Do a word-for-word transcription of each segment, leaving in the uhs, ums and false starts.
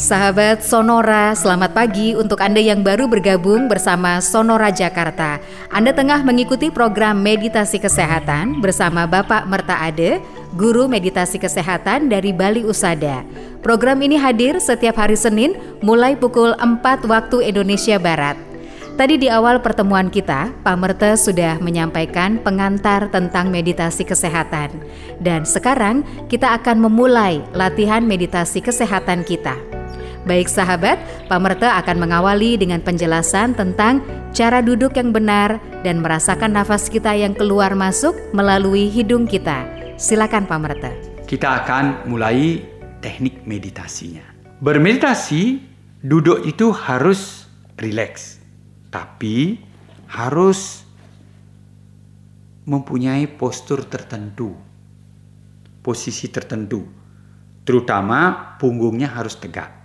Sahabat Sonora, selamat pagi untuk Anda yang baru bergabung bersama Sonora Jakarta. Anda tengah mengikuti program Meditasi Kesehatan bersama Bapak Merta Ade, Guru Meditasi Kesehatan dari Bali Usada. Program ini hadir setiap hari Senin mulai pukul empat waktu Indonesia Barat. Tadi di awal pertemuan kita, Pak Merta sudah menyampaikan pengantar tentang meditasi kesehatan. Dan sekarang kita akan memulai latihan meditasi kesehatan kita. Baik sahabat, Pak Merta akan mengawali dengan penjelasan tentang cara duduk yang benar dan merasakan nafas kita yang keluar masuk melalui hidung kita. Silakan Pak Merta. Kita akan mulai teknik meditasinya. Bermeditasi, duduk itu harus rileks, tapi harus mempunyai postur tertentu, posisi tertentu, terutama punggungnya harus tegak.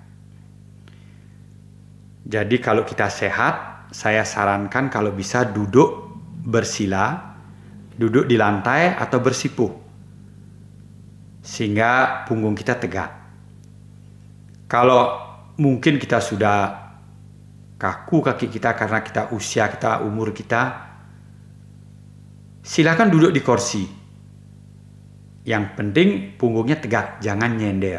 Jadi kalau kita sehat, saya sarankan kalau bisa duduk bersila, duduk di lantai atau bersipuh, sehingga punggung kita tegak. Kalau mungkin kita sudah kaku kaki kita karena kita usia kita, umur kita, silakan duduk di kursi. Yang penting punggungnya tegak, jangan nyender.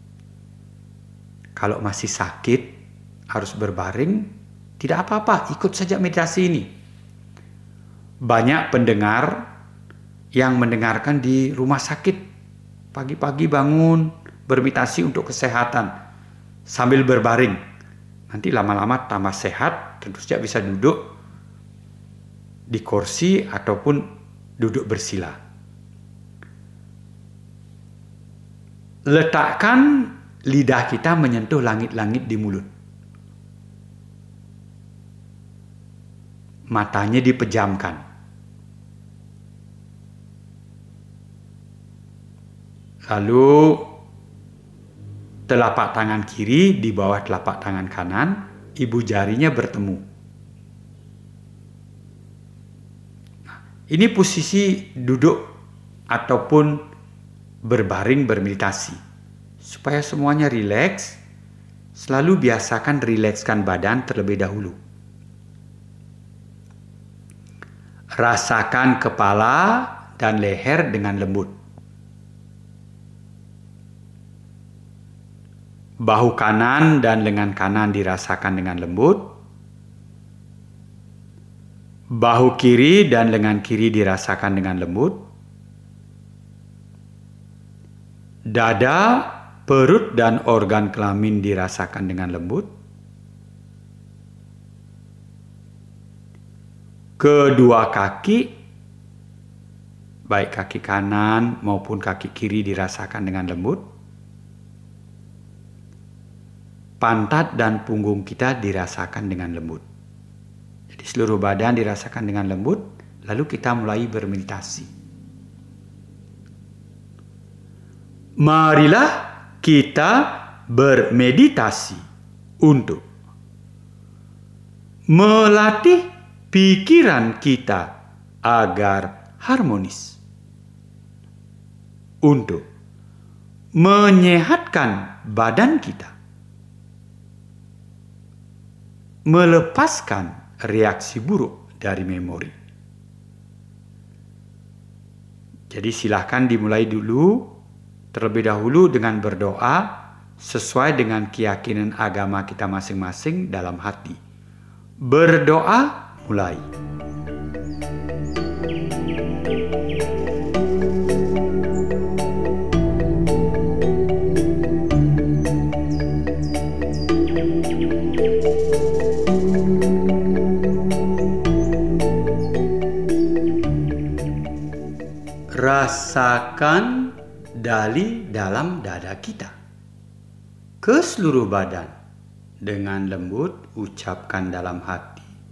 Kalau masih sakit, harus berbaring, tidak apa-apa, ikut saja meditasi ini. Banyak pendengar yang mendengarkan di rumah sakit, pagi-pagi bangun, bermeditasi untuk kesehatan, sambil berbaring. Nanti lama-lama tambah sehat, tentu saja bisa duduk di kursi ataupun duduk bersila. Letakkan lidah kita menyentuh langit-langit di mulut. Matanya dipejamkan. Lalu telapak tangan kiri di bawah telapak tangan kanan, ibu jarinya bertemu. Nah, ini posisi duduk ataupun berbaring bermeditasi. Supaya semuanya rileks, selalu biasakan rilekskan badan terlebih dahulu. Rasakan kepala dan leher dengan lembut. Bahu kanan dan lengan kanan dirasakan dengan lembut. Bahu kiri dan lengan kiri dirasakan dengan lembut. Dada, perut dan organ kelamin dirasakan dengan lembut. Kedua kaki, baik kaki kanan maupun kaki kiri dirasakan dengan lembut. Pantat dan punggung kita dirasakan dengan lembut. Jadi seluruh badan dirasakan dengan lembut, lalu kita mulai bermeditasi. Marilah kita bermeditasi untuk melatih pikiran kita agar harmonis, untuk menyehatkan badan kita, melepaskan reaksi buruk dari memori. Jadi silahkan dimulai dulu, terlebih dahulu dengan berdoa sesuai dengan keyakinan agama kita masing-masing dalam hati. Berdoa mulai. Rasakan dali dalam dada kita ke seluruh badan. Dengan lembut ucapkan dalam hati,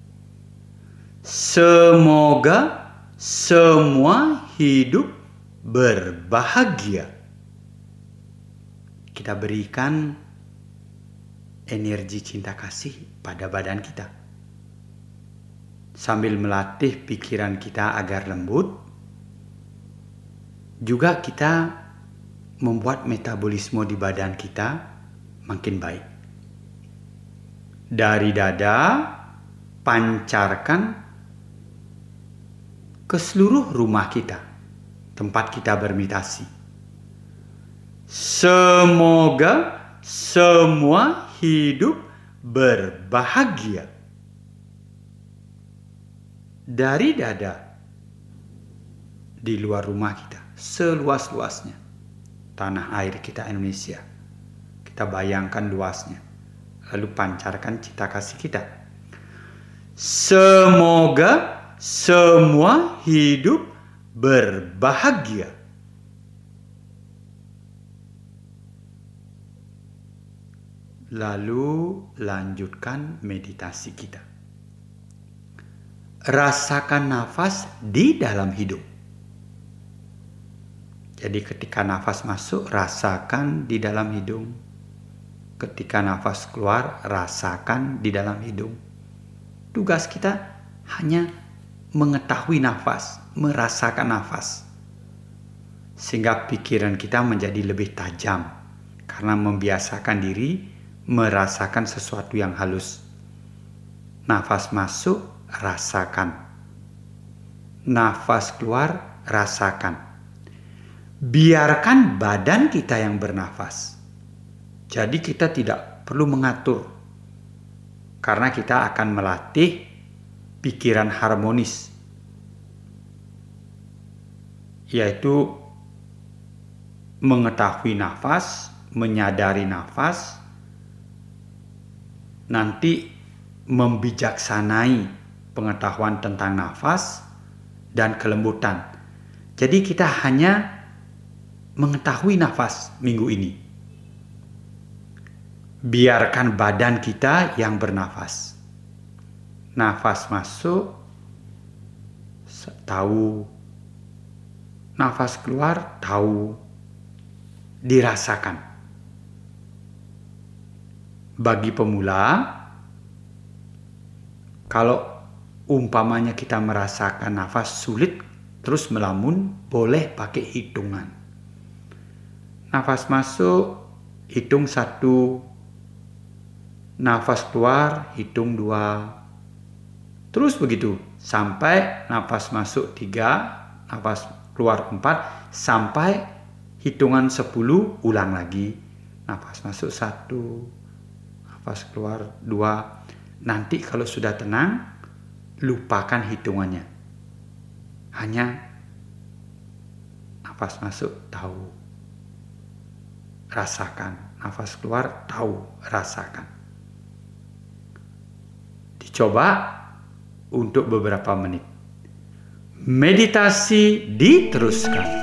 semoga semua hidup berbahagia. Kita berikan energi cinta kasih pada badan kita, sambil melatih pikiran kita agar lembut. Juga kita membuat metabolisme di badan kita makin baik. Dari dada, pancarkan ke seluruh rumah kita, tempat kita bermeditasi. Semoga semua hidup berbahagia. Dari dada, di luar rumah kita, seluas-luasnya. Tanah air kita Indonesia. Kita bayangkan luasnya. Lalu pancarkan cita kasih kita. Semoga semua hidup berbahagia. Lalu lanjutkan meditasi kita. Rasakan nafas di dalam hidung. Jadi ketika nafas masuk, rasakan di dalam hidung. Ketika nafas keluar, rasakan di dalam hidung. Tugas kita hanya mengetahui nafas, merasakan nafas. Sehingga pikiran kita menjadi lebih tajam. Karena membiasakan diri merasakan sesuatu yang halus. Nafas masuk, rasakan. Nafas keluar, rasakan. Biarkan badan kita yang bernafas. Jadi kita tidak perlu mengatur. Karena kita akan melatih pikiran harmonis. Yaitu mengetahui nafas, menyadari nafas, nanti membijaksanai pengetahuan tentang nafas dan kelembutan. Jadi kita hanya mengetahui nafas minggu ini. Biarkan badan kita yang bernafas. Nafas masuk, tahu. Nafas keluar, tahu. Dirasakan. Bagi pemula, kalau umpamanya kita merasakan nafas sulit terus melamun, boleh pakai hitungan. Nafas masuk, hitung satu. Nafas keluar, hitung dua. Terus begitu, sampai nafas masuk tiga, nafas keluar empat, sampai hitungan sepuluh, ulang lagi. Nafas masuk satu, nafas keluar dua. Nanti kalau sudah tenang, lupakan hitungannya. Hanya nafas masuk, tahu. Rasakan. Nafas keluar, tahu. Rasakan. Dicoba untuk beberapa menit. Meditasi diteruskan.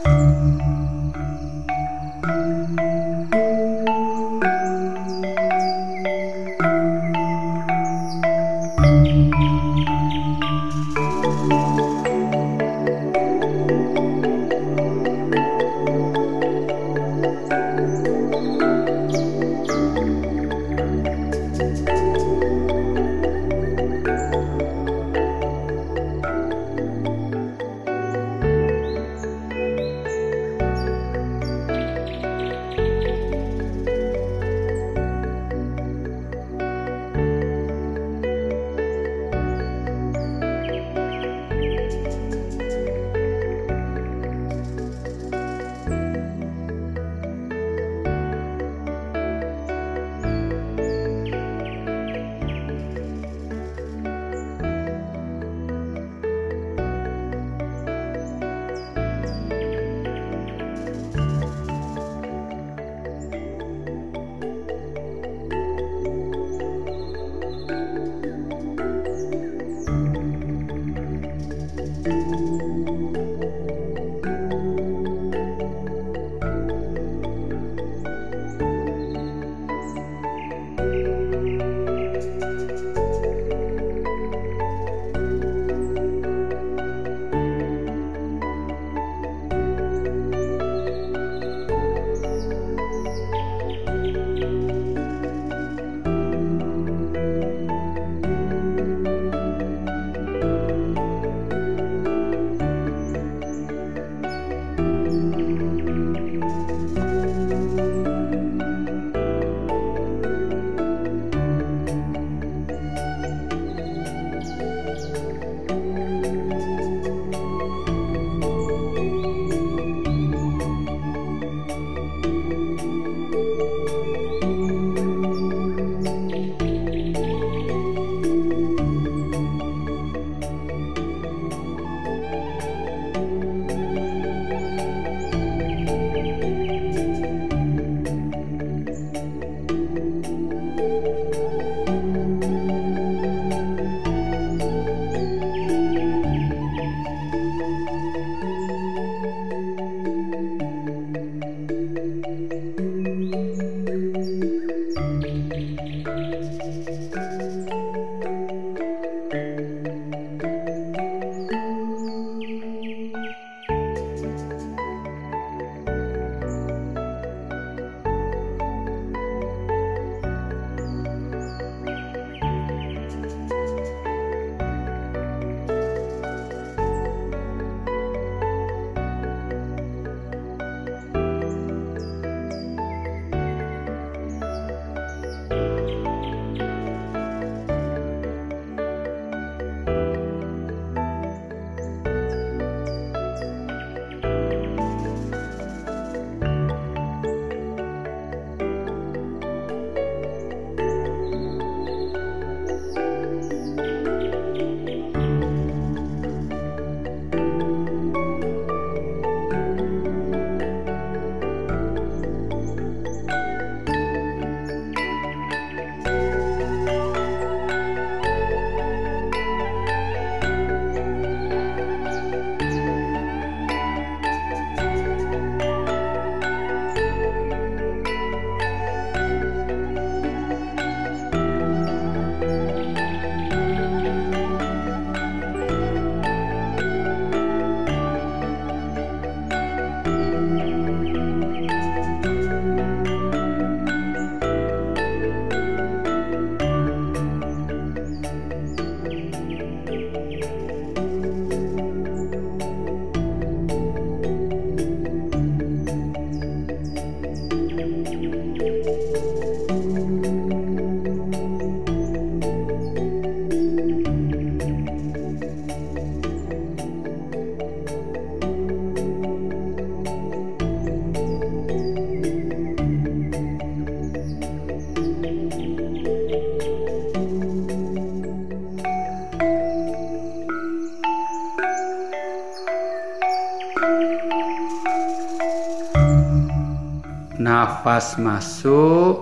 Nafas masuk,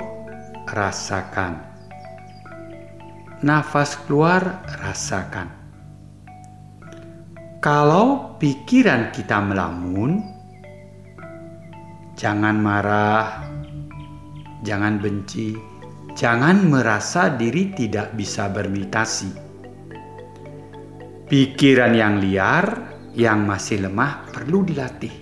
rasakan. Nafas keluar, rasakan. Kalau pikiran kita melamun, jangan marah, jangan benci, jangan merasa diri tidak bisa bermeditasi. Pikiran yang liar, yang masih lemah perlu dilatih.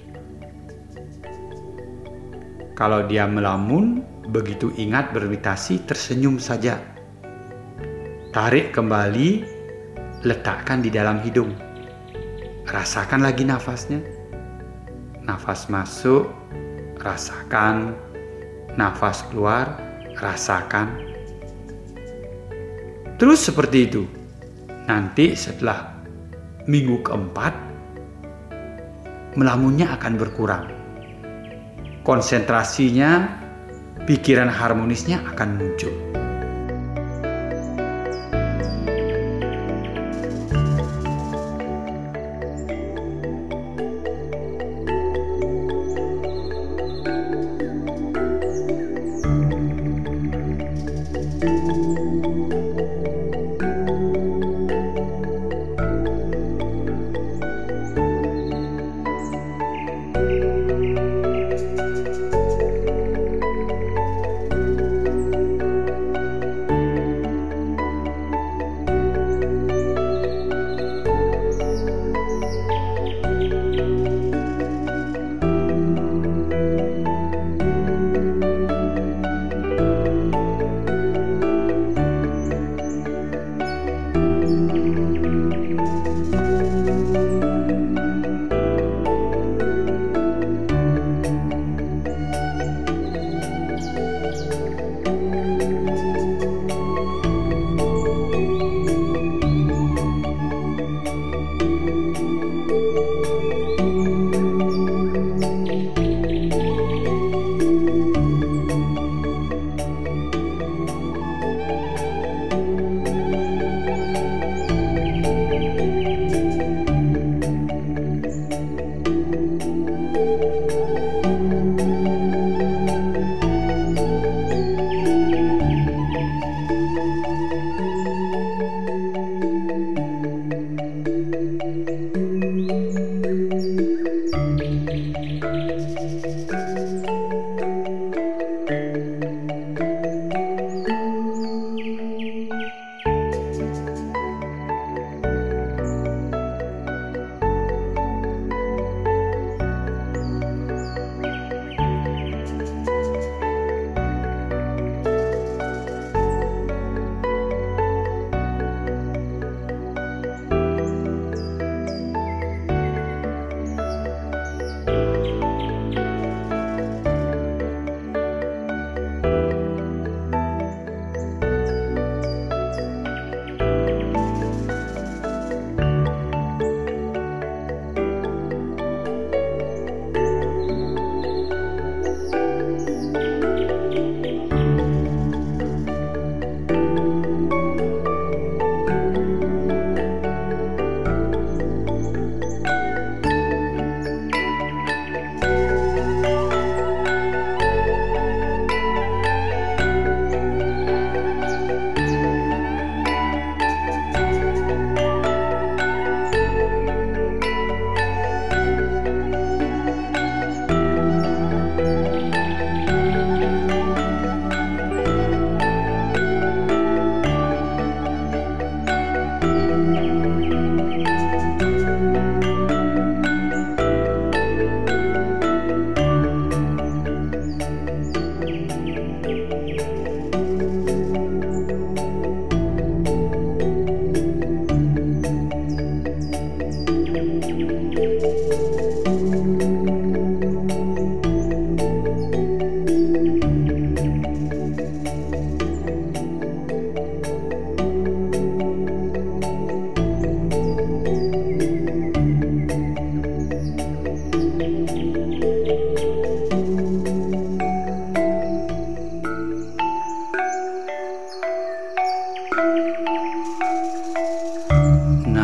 Kalau dia melamun, begitu ingat bermeditasi, tersenyum saja. Tarik kembali, letakkan di dalam hidung. Rasakan lagi nafasnya. Nafas masuk, rasakan. Nafas keluar, rasakan. Terus seperti itu. Nanti setelah minggu keempat, melamunnya akan berkurang. Konsentrasinya, pikiran harmonisnya akan muncul.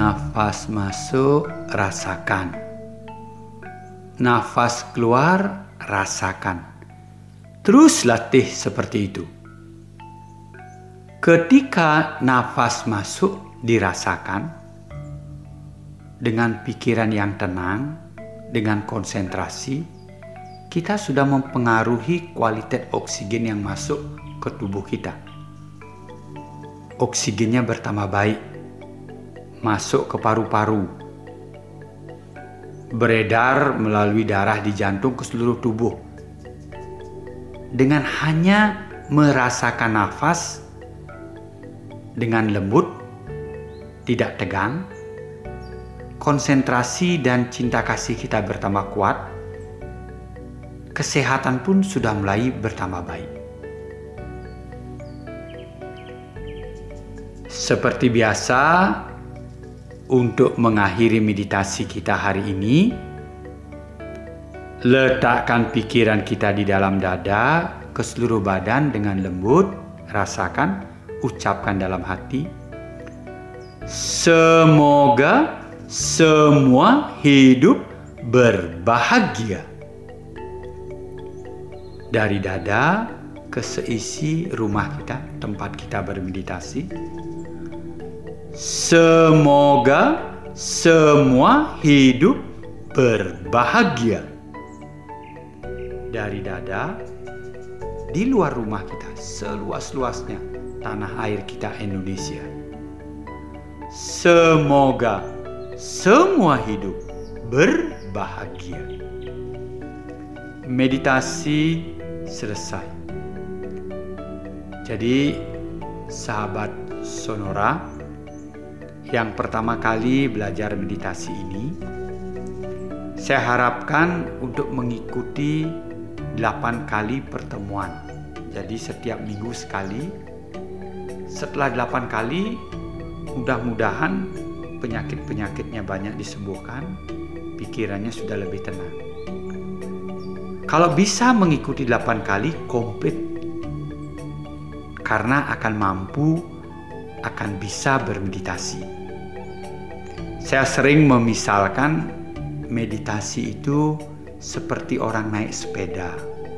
Nafas masuk, rasakan. Nafas keluar, rasakan. Terus latih seperti itu. Ketika nafas masuk dirasakan, dengan pikiran yang tenang, dengan konsentrasi, kita sudah mempengaruhi kualitas oksigen yang masuk ke tubuh kita. Oksigennya bertambah baik, masuk ke paru-paru, beredar melalui darah di jantung ke seluruh tubuh. Dengan hanya merasakan nafas dengan lembut, tidak tegang, konsentrasi dan cinta kasih kita bertambah kuat, kesehatan pun sudah mulai bertambah baik. Seperti biasa, untuk mengakhiri meditasi kita hari ini, letakkan pikiran kita di dalam dada ke seluruh badan dengan lembut, rasakan, ucapkan dalam hati, semoga semua hidup berbahagia. Dari dada ke seisi rumah kita, tempat kita bermeditasi, semoga semua hidup berbahagia. Dari dada, di luar rumah kita, seluas-luasnya tanah air kita Indonesia. Semoga semua hidup berbahagia. Meditasi selesai. Jadi, sahabat Sonora, yang pertama kali belajar meditasi ini, saya harapkan untuk mengikuti delapan kali pertemuan. Jadi setiap minggu sekali. Setelah delapan kali, mudah-mudahan penyakit-penyakitnya banyak disembuhkan, pikirannya sudah lebih tenang. Kalau bisa mengikuti delapan kali, komplit. Karena akan mampu, akan bisa bermeditasi. Saya sering memisalkan meditasi itu seperti orang naik sepeda.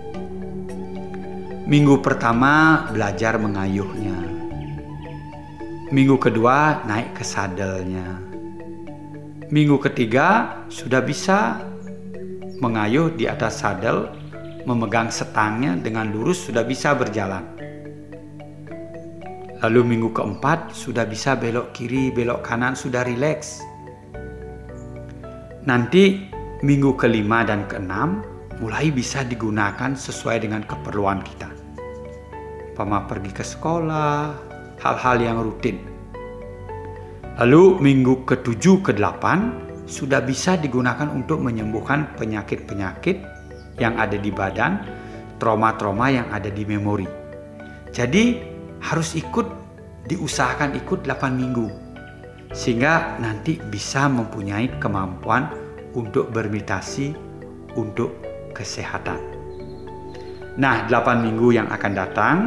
Minggu pertama belajar mengayuhnya. Minggu kedua naik ke sadelnya. Minggu ketiga sudah bisa mengayuh di atas sadel, memegang setangnya dengan lurus, sudah bisa berjalan. Lalu minggu keempat sudah bisa belok kiri, belok kanan, sudah rileks. Nanti minggu kelima dan keenam mulai bisa digunakan sesuai dengan keperluan kita. Umpama pergi ke sekolah, hal-hal yang rutin. Lalu minggu ketujuh ke delapan sudah bisa digunakan untuk menyembuhkan penyakit-penyakit yang ada di badan, trauma-trauma yang ada di memori. Jadi harus ikut, diusahakan ikut delapan minggu. Sehingga nanti bisa mempunyai kemampuan untuk bermeditasi untuk kesehatan. Nah, delapan minggu yang akan datang,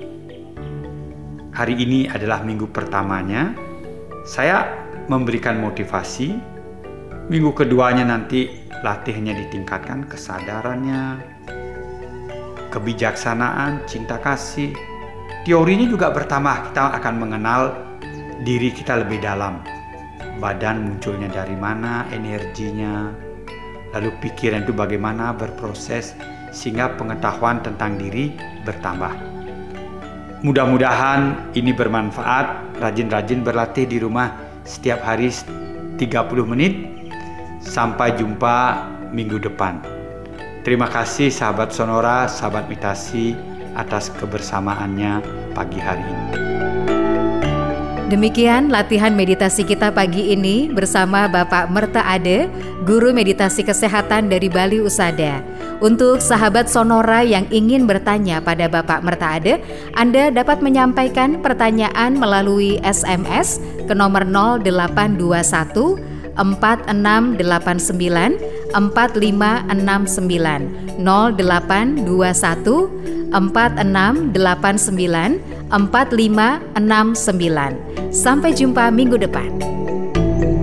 hari ini adalah minggu pertamanya, saya memberikan motivasi. Minggu keduanya nanti latihnya ditingkatkan, kesadarannya, kebijaksanaan, cinta kasih. Teorinya juga bertambah, kita akan mengenal diri kita lebih dalam. Badan munculnya dari mana, energinya, lalu pikiran itu bagaimana berproses, sehingga pengetahuan tentang diri bertambah. Mudah-mudahan ini bermanfaat. Rajin-rajin berlatih di rumah setiap hari tiga puluh menit. Sampai jumpa minggu depan. Terima kasih sahabat Sonora, sahabat meditasi atas kebersamaannya pagi hari ini. Demikian latihan meditasi kita pagi ini bersama Bapak Merta Ade, Guru Meditasi Kesehatan dari Bali Usada. Untuk sahabat Sonora yang ingin bertanya pada Bapak Merta Ade, Anda dapat menyampaikan pertanyaan melalui S M S ke nomor nol delapan dua satu empat enam delapan sembilan empat lima enam sembilan nol delapan dua satu empat enam delapan sembilan empat lima enam sembilan. Sampai jumpa minggu depan.